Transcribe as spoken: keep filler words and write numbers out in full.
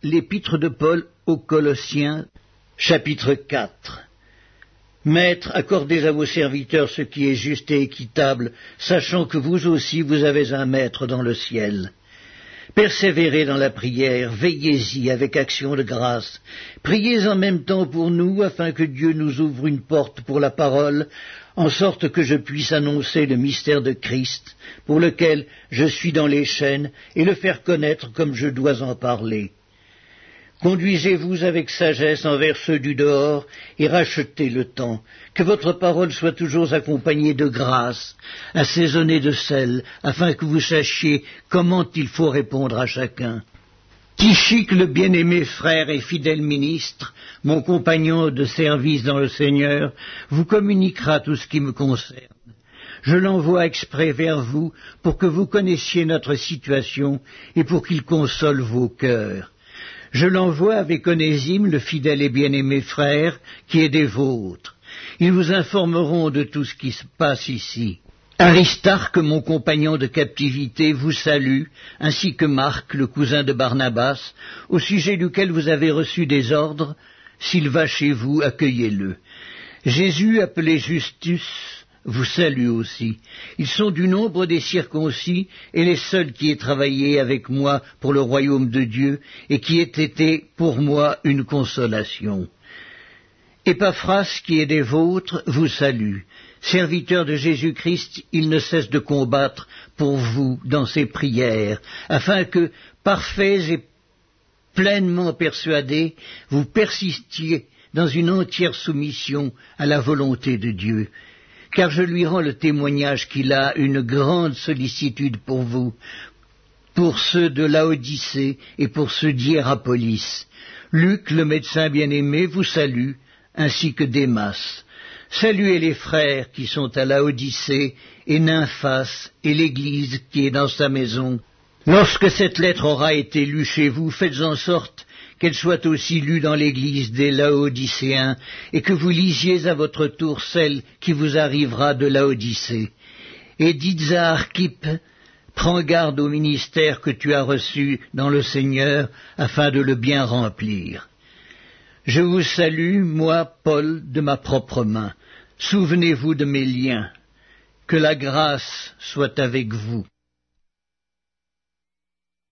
L'épître de Paul aux Colossiens, chapitre quatre. Maîtres, accordez à vos serviteurs ce qui est juste et équitable, sachant que vous aussi vous avez un maître dans le ciel. Persévérez dans la prière, veillez-y avec action de grâce. Priez en même temps pour nous, afin que Dieu nous ouvre une porte pour la parole, en sorte que je puisse annoncer le mystère de Christ, pour lequel je suis dans les chaînes, et le faire connaître comme je dois en parler. Conduisez-vous avec sagesse envers ceux du dehors, et rachetez le temps. Que votre parole soit toujours accompagnée de grâce, assaisonnée de sel, afin que vous sachiez comment il faut répondre à chacun. Tychik, le bien-aimé frère et fidèle ministre, mon compagnon de service dans le Seigneur, vous communiquera tout ce qui me concerne. Je l'envoie exprès vers vous pour que vous connaissiez notre situation et pour qu'il console vos cœurs. Je l'envoie avec Onésime, le fidèle et bien-aimé frère, qui est des vôtres. Ils vous informeront de tout ce qui se passe ici. Aristarque, mon compagnon de captivité, vous salue, ainsi que Marc, le cousin de Barnabas, au sujet duquel vous avez reçu des ordres. S'il va chez vous, accueillez-le. Jésus, appelé Justus, vous salue aussi. Ils sont du nombre des circoncis et les seuls qui aient travaillé avec moi pour le royaume de Dieu et qui aient été pour moi une consolation. Épaphras, qui est des vôtres, vous salue. Serviteur de Jésus-Christ, il ne cesse de combattre pour vous dans ses prières, afin que, parfaits et pleinement persuadés, vous persistiez dans une entière soumission à la volonté de Dieu. Car je lui rends le témoignage qu'il a une grande sollicitude pour vous, pour ceux de Laodicée et pour ceux d'Hiérapolis. Luc, le médecin bien-aimé, vous salue, ainsi que Démas. Saluez les frères qui sont à Laodicée, et Nymphas, et l'Église qui est dans sa maison. Lorsque cette lettre aura été lue chez vous, faites en sorte qu'elle soit aussi lue dans l'Église des Laodicéens, et que vous lisiez à votre tour celle qui vous arrivera de Laodicée. Et dites à Archippe, prends garde au ministère que tu as reçu dans le Seigneur, afin de le bien remplir. Je vous salue, moi, Paul, de ma propre main. Souvenez-vous de mes liens. Que la grâce soit avec vous.